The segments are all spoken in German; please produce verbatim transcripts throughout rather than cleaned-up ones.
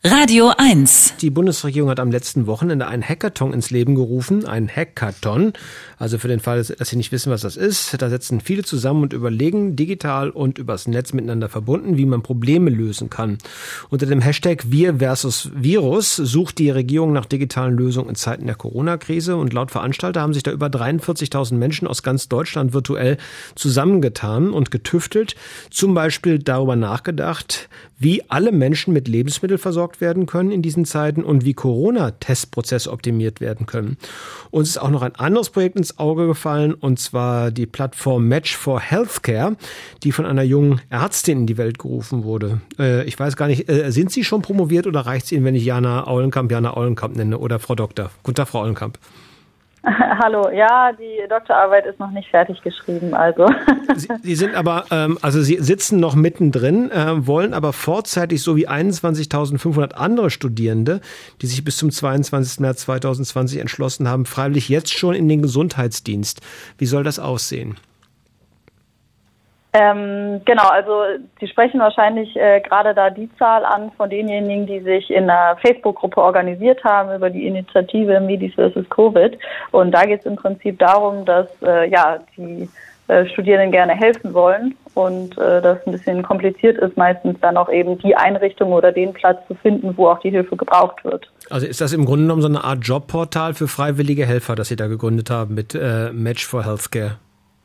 Radio eins. Die Bundesregierung hat am letzten Wochenende einen Hackathon ins Leben gerufen. Ein Hackathon. Also für den Fall, dass Sie nicht wissen, was das ist. Da setzen viele zusammen und überlegen, digital und übers Netz miteinander verbunden, wie man Probleme lösen kann. Unter dem Hashtag Wir versus Virus sucht die Regierung nach digitalen Lösungen in Zeiten der Corona-Krise. Und laut Veranstalter haben sich da über dreiundvierzigtausend Menschen aus ganz Deutschland virtuell zusammengetan und getüftelt. Zum Beispiel darüber nachgedacht, wie alle Menschen mit Lebensmitteln versorgt werden können in diesen Zeiten und wie Corona-Testprozesse optimiert werden können. Uns ist auch noch ein anderes Projekt ins Auge gefallen, und zwar die Plattform Match for Healthcare, die von einer jungen Ärztin in die Welt gerufen wurde. Äh, ich weiß gar nicht, äh, sind Sie schon promoviert oder reicht es Ihnen, wenn ich Jana Aulenkamp, Jana Aulenkamp nenne oder Frau Doktor? Guten Tag, Frau Aulenkamp. Hallo, ja, die Doktorarbeit ist noch nicht fertig geschrieben, also. Sie, Sie sind aber, ähm, also Sie sitzen noch mittendrin, äh, wollen aber vorzeitig so wie einundzwanzigtausendfünfhundert andere Studierende, die sich bis zum zweiundzwanzigsten März zweitausendzwanzig entschlossen haben, freiwillig jetzt schon in den Gesundheitsdienst. Wie soll das aussehen? Ähm, genau, also Sie sprechen wahrscheinlich äh, gerade da die Zahl an von denjenigen, die sich in einer Facebook-Gruppe organisiert haben über die Initiative Medis versus Covid. Und da geht es im Prinzip darum, dass äh, ja die äh, Studierenden gerne helfen wollen und äh, das ein bisschen kompliziert ist, meistens dann auch eben die Einrichtung oder den Platz zu finden, wo auch die Hilfe gebraucht wird. Also ist das im Grunde genommen so eine Art Jobportal für freiwillige Helfer, das Sie da gegründet haben mit äh, Match for Healthcare?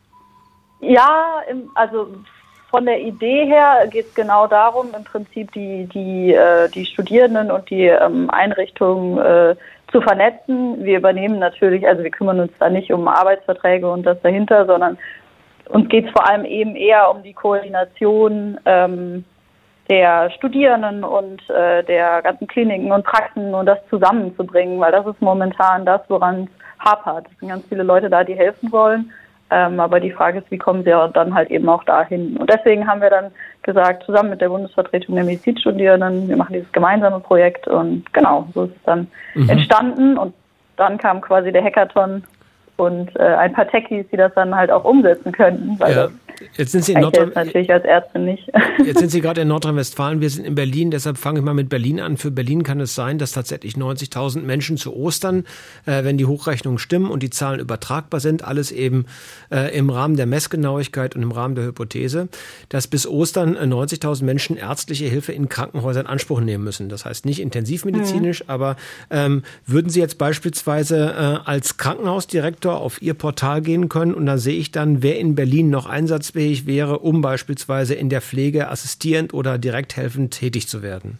Ja, also von der Idee her geht es genau darum, im Prinzip die die äh, die Studierenden und die ähm, Einrichtungen äh, zu vernetzen. Wir übernehmen natürlich, also wir kümmern uns da nicht um Arbeitsverträge und das dahinter, sondern uns geht es vor allem eben eher um die Koordination ähm, der Studierenden und äh, der ganzen Kliniken und Praxen und das zusammenzubringen, weil das ist momentan das, woran es hapert. Es sind ganz viele Leute da, die helfen wollen. Ähm, aber die Frage ist, wie kommen sie dann halt eben auch dahin? Und deswegen haben wir dann gesagt, zusammen mit der Bundesvertretung der Medizinstudierenden, wir machen dieses gemeinsame Projekt und genau, so ist es dann mhm. entstanden. Und dann kam quasi der Hackathon und äh, ein paar Techies, die das dann halt auch umsetzen könnten, weil ja. das Jetzt sind Sie in Nordrhein- natürlich als Ärztin nicht. Jetzt sind Sie gerade in Nordrhein-Westfalen, wir sind in Berlin, deshalb fange ich mal mit Berlin an. Für Berlin kann es sein, dass tatsächlich neunzigtausend Menschen zu Ostern, äh, wenn die Hochrechnungen stimmen und die Zahlen übertragbar sind, alles eben äh, im Rahmen der Messgenauigkeit und im Rahmen der Hypothese, dass bis Ostern äh, neunzigtausend Menschen ärztliche Hilfe in Krankenhäusern in Anspruch nehmen müssen. Das heißt nicht intensivmedizinisch, mhm. aber ähm, würden Sie jetzt beispielsweise äh, als Krankenhausdirektor auf Ihr Portal gehen können und da sehe ich dann, wer in Berlin noch einsatzfähig wäre, um beispielsweise in der Pflege assistierend oder direkt helfend tätig zu werden?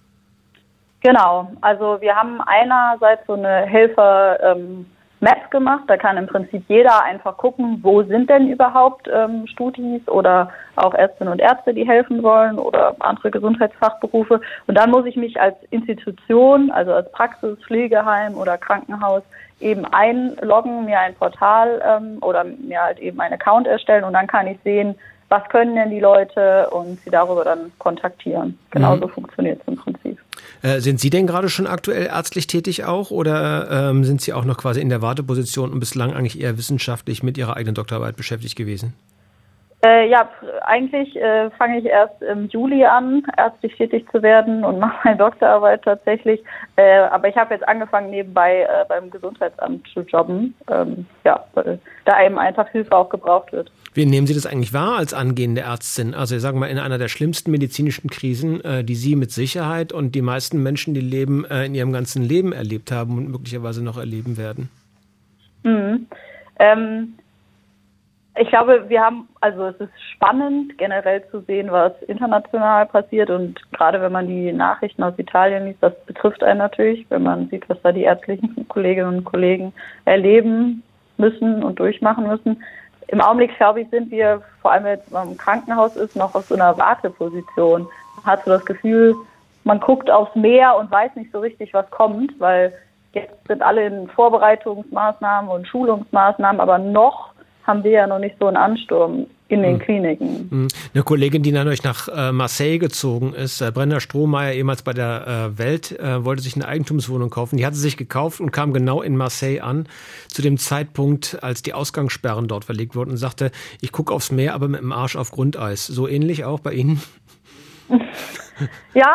Genau, also wir haben einerseits so eine Helfer-Map gemacht, da kann im Prinzip jeder einfach gucken, wo sind denn überhaupt ähm, Studis oder auch Ärztinnen und Ärzte, die helfen wollen oder andere Gesundheitsfachberufe. Und dann muss ich mich als Institution, also als Praxis, Pflegeheim oder Krankenhaus eben einloggen, mir ein Portal ähm, oder mir halt eben einen Account erstellen und dann kann ich sehen, was können denn die Leute und sie darüber dann kontaktieren. Genauso mhm. funktioniert es im Prinzip. Äh, sind Sie denn gerade schon aktuell ärztlich tätig auch oder ähm, sind Sie auch noch quasi in der Warteposition und bislang eigentlich eher wissenschaftlich mit Ihrer eigenen Doktorarbeit beschäftigt gewesen? Äh, ja, eigentlich äh, fange ich erst im Juli an, ärztlich tätig zu werden und mache meine Doktorarbeit tatsächlich. Äh, aber ich habe jetzt angefangen, nebenbei äh, beim Gesundheitsamt zu jobben, ähm, ja, weil da eben einfach Hilfe auch gebraucht wird. Wie nehmen Sie das eigentlich wahr als angehende Ärztin? Also ich sage mal, in einer der schlimmsten medizinischen Krisen, äh, die Sie mit Sicherheit und die meisten Menschen, die leben, äh, in ihrem ganzen Leben erlebt haben und möglicherweise noch erleben werden. Mhm. Ähm, Ich glaube, wir haben, also es ist spannend, generell zu sehen, was international passiert und gerade wenn man die Nachrichten aus Italien liest, das betrifft einen natürlich, wenn man sieht, was da die ärztlichen Kolleginnen und Kollegen erleben müssen und durchmachen müssen. Im Augenblick, glaube ich, sind wir, vor allem jetzt, wenn man im Krankenhaus ist, noch auf so einer Warteposition. Man hat so das Gefühl, man guckt aufs Meer und weiß nicht so richtig, was kommt, weil jetzt sind alle in Vorbereitungsmaßnahmen und Schulungsmaßnahmen, aber noch haben wir ja noch nicht so einen Ansturm in den Kliniken. Eine Kollegin, die dann euch nach äh, Marseille gezogen ist, äh, Brenda Strohmeier, ehemals bei der äh, Welt, äh, wollte sich eine Eigentumswohnung kaufen. Die hatte sich gekauft und kam genau in Marseille an, zu dem Zeitpunkt, als die Ausgangssperren dort verlegt wurden und sagte, ich gucke aufs Meer, aber mit dem Arsch auf Grundeis. So ähnlich auch bei Ihnen? Ja,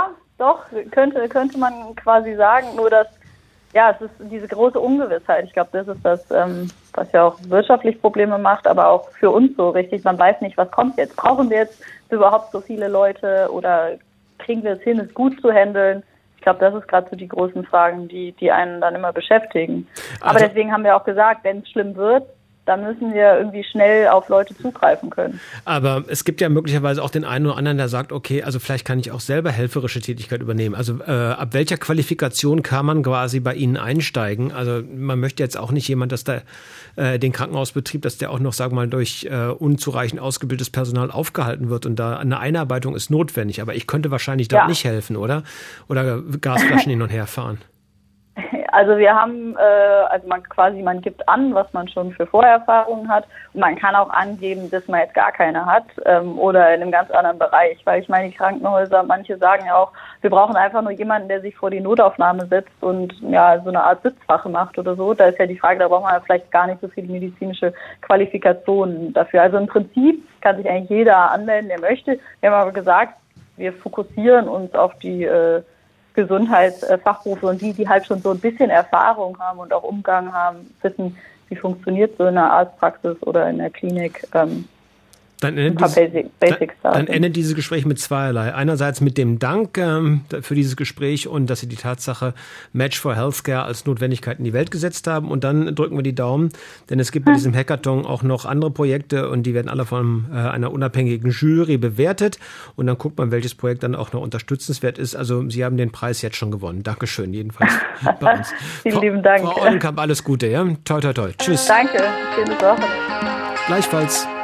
doch, könnte, könnte man quasi sagen, nur dass, ja, es ist diese große Ungewissheit. Ich glaube, das ist das, ähm, was ja auch wirtschaftlich Probleme macht, aber auch für uns so richtig. Man weiß nicht, was kommt jetzt. Brauchen wir jetzt überhaupt so viele Leute oder kriegen wir es hin, es gut zu handeln? Ich glaube, das ist gerade so die großen Fragen, die, die einen dann immer beschäftigen. Also, aber deswegen haben wir auch gesagt, wenn es schlimm wird, dann müssen wir irgendwie schnell auf Leute zugreifen können. Aber es gibt ja möglicherweise auch den einen oder anderen, der sagt, okay, also vielleicht kann ich auch selber helferische Tätigkeit übernehmen. Also äh, ab welcher Qualifikation kann man quasi bei Ihnen einsteigen? Also man möchte jetzt auch nicht jemand, dass der äh, den Krankenhausbetrieb, dass der auch noch, sagen wir mal, durch äh, unzureichend ausgebildetes Personal aufgehalten wird und da eine Einarbeitung ist notwendig. Aber ich könnte wahrscheinlich dort ja. nicht helfen, oder? Oder Gasflaschen hin und her fahren. Also wir haben, äh, also man quasi, man gibt an, was man schon für Vorerfahrungen hat und man kann auch angeben, dass man jetzt gar keine hat ähm, oder in einem ganz anderen Bereich, weil ich meine, die Krankenhäuser, manche sagen ja auch, wir brauchen einfach nur jemanden, der sich vor die Notaufnahme setzt und ja so eine Art Sitzwache macht oder so. Da ist ja die Frage, da braucht man ja vielleicht gar nicht so viele medizinische Qualifikationen dafür. Also im Prinzip kann sich eigentlich jeder anmelden, der möchte. Wir haben aber gesagt, wir fokussieren uns auf die äh, Gesundheitsfachberufe und die, die halt schon so ein bisschen Erfahrung haben und auch Umgang haben, wissen, wie funktioniert so in der Arztpraxis oder in der Klinik. Ähm, Dann endet, dieses, Basic, Basics dann, dann endet dieses Gespräch mit zweierlei. Einerseits mit dem Dank ähm, für dieses Gespräch und dass Sie die Tatsache Match for Healthcare als Notwendigkeit in die Welt gesetzt haben. Und dann drücken wir die Daumen, denn es gibt hm. bei diesem Hackathon auch noch andere Projekte und die werden alle von äh, einer unabhängigen Jury bewertet. Und dann guckt man, welches Projekt dann auch noch unterstützenswert ist. Also Sie haben den Preis jetzt schon gewonnen. Dankeschön, jedenfalls bei uns. Vielen lieben Dank. Frau Eulenkamp, alles Gute. Ja? Toi, toi, toi. Tschüss. Danke. Schöne Woche. Gleichfalls.